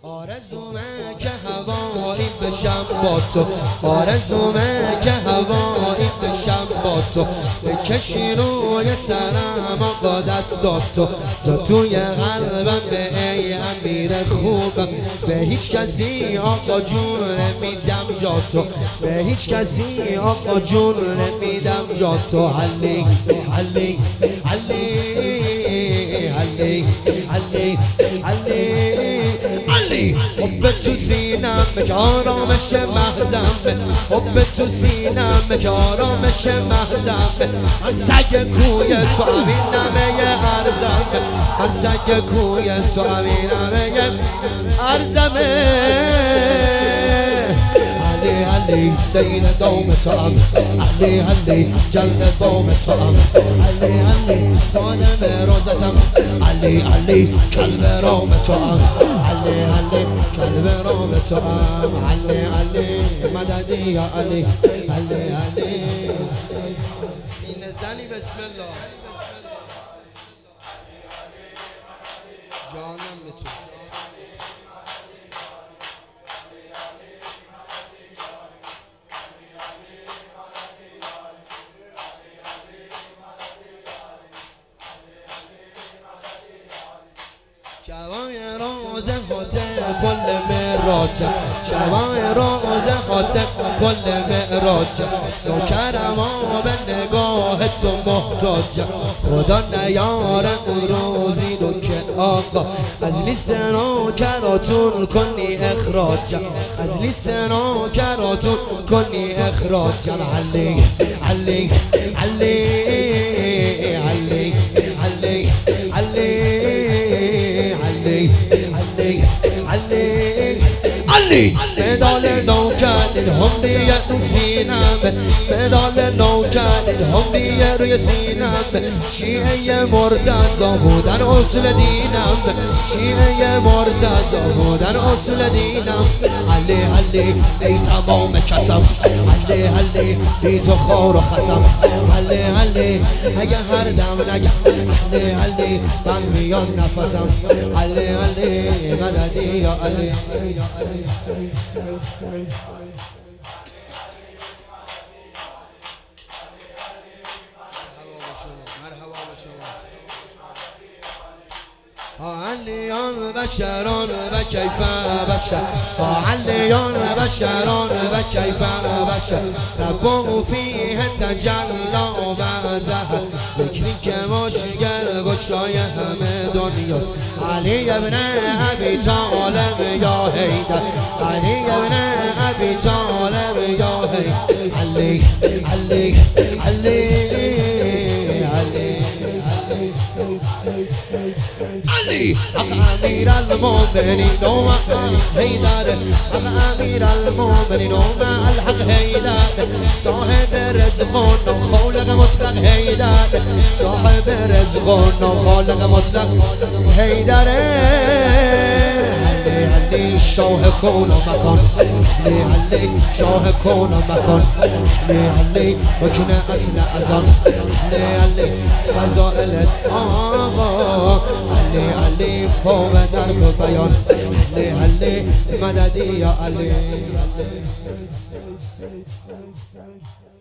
آرزومه که هوایی بشم با تو، آرزومه که هوایی بشم با تو، بکشی روی سرم آقا دستات تو توی قلبم به ای امیر خوبم. به هیچ کسی آقا جون نمیدم جا تو، به هیچ کسی آقا جون نمیدم جا تو. علی علی علی علی علی علی حب تو سینم که آرامش محضم، حب تو سینم که آرامش محضم. من سگ کوی تو امینمه ارزم، من سگ کوی تو امینمه ارزمه. علی علی سید دام تو ام، علی علی جلد دام تو ام، علی علی خانم روزتم، علی علی کلب رام تو ام، علی علی کلب رام تو ام، علی علی مددی یا علی علی علی. سینه زنی بسم الله جانم به تو. شبای روز خاطر کل معراج، شبای روز خاطر کل معراج. نوکرم به نگاه تو محتاج، خدا نیاره اون روزی رو که آقا از لیست نوکراتون کنی اخراج، از لیست نوکراتون کنی اخراج. علی علی علی علی علی علی علی مدال نوکرد همیه رو سینم، مدال نوکرد همیه روی سینم. شیعه مرتضی بودن اصل دینم، شیعه مرتضی بودن اصل دینم. علی علی ای تمام کسم، علی علی بی تو خار و خسم، علی علی اگه هر دم نگم، علی علی من میاد نفسم، علی علی مددی یا علی. علیان بشران و کیف بشر، علیان بشران و کیف بشر. ربو فیه تجلا و زهر، ذکری که مشگل گشای همه دنیاست. علی ابن ابی طالب یا حیدر، علی ابن ابی طالب یا حیدر. علی علی علی علی حق امیر المؤمنین و حیدر، حق امیر المؤمنین و الحق حیدر. صاحب رزق و خالق مطلق حیدر، صاحب رزق و خالق مطلق حیدر. علی شاه کون و مکان، علی شاه کون و مکان، علی رکن اصل ازان، علی فضائل آقا، علی فوق درک و بیان، علی مددی یا علی.